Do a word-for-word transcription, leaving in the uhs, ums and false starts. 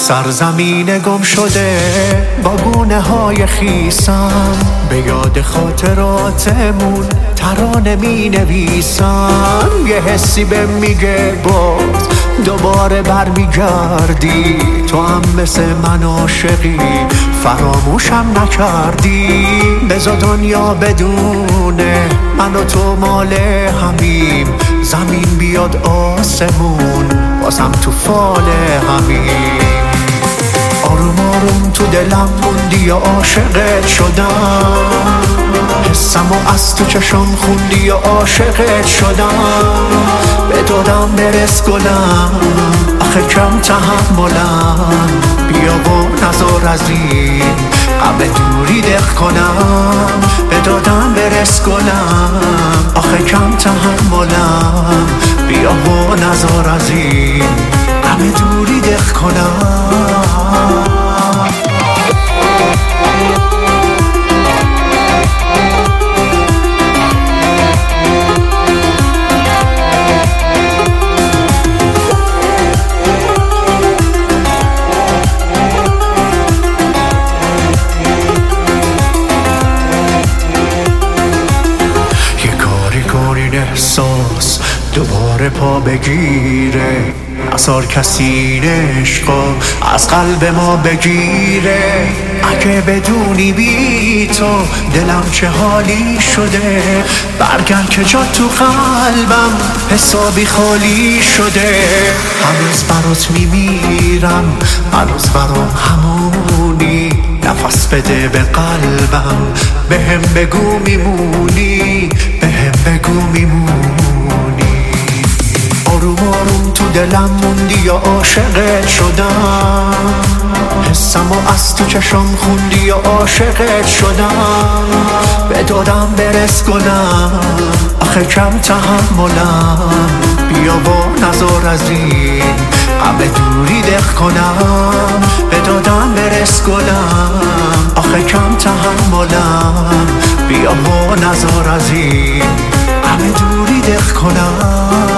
سرزمین گم شده با گونه های خیسم، به یاد خاطراتمون ترانه می نویسم. یه حسی به میگه باز دوباره برمیگردی، تو هم مثل من عاشقی فراموشم نکردی. بذار دنیا بدونه من و تو مال همیم، زمین بیاد آسمون بازم تو فال همیم. آروم آروم تو دلم موندی و عاشقت شدم، حسم و از تو چشم خوندی و عاشقت شدم. به دادم برس گلم آخه کم تحملم، بیا و نزار از این غم دوری دق کنم. به دادم برس گلم آخه کم تحملم، بیا و نزار از این غم دوری دق کنم. احساس دوباره پا بگیره، نزار کسی این عشقا از قلب ما بگیره. اگه بدونی بی تو دلم چه حالی شده، برگرد که جا تو قلبم حسابی خالی شده. هنوز برات میمیرم، هنوز برام همونی، نفس بده به قلبم، بهم بگو میمونی، بهم بگو میمونی. آروم آروم تو دلم موندی و عاشقت شدم، حسم و از تو چشم خوندی و عاشقت شدم. به دادم برس گلم آخه کم تحملم، بیا و نزار از این غم دوری دق کنم. به دادم برس گلم آخه کم تحملم، بیا و نزار از این غم دوری دق کنم.